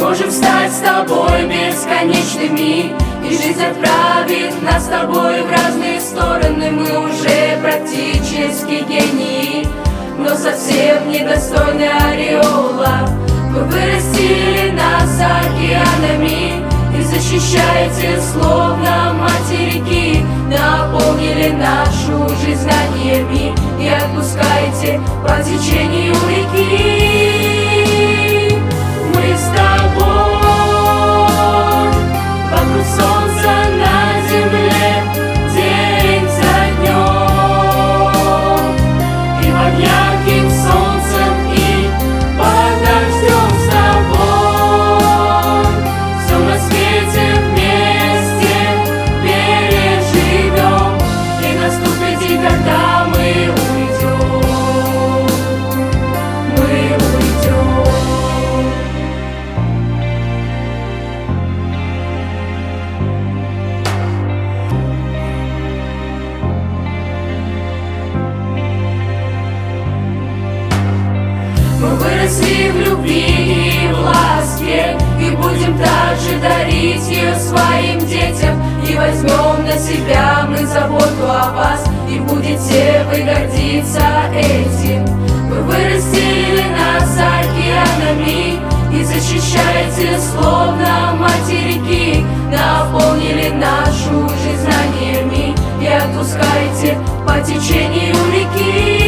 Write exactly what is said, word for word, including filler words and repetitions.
сможем стать с тобой бесконечными, и жизнь отправит нас с тобой в разные стороны. Мы уже практически гении, но совсем недостойны ореола. Вы вырастили нас океанами и защищаете, словно материки. Наполнили нашу жизнь знаниями и отпускаете по течению реки. Мы с тобой вокруг солнца на земле, день за днем, и под ярким солнцем, и под дождем с тобой. Все на свете вместе переживем, и наступит день, когда мы уйдем, мы уйдем. Мы выросли в любви и в ласке, и будем также дарить ее своим детям. И возьмем на себя мы заботу о вас, и будете вы гордиться этим. Вы вырастили нас океанами и защищаете, словно материки. Наполнили нашу жизнь знаниями и отпускаете по течению реки.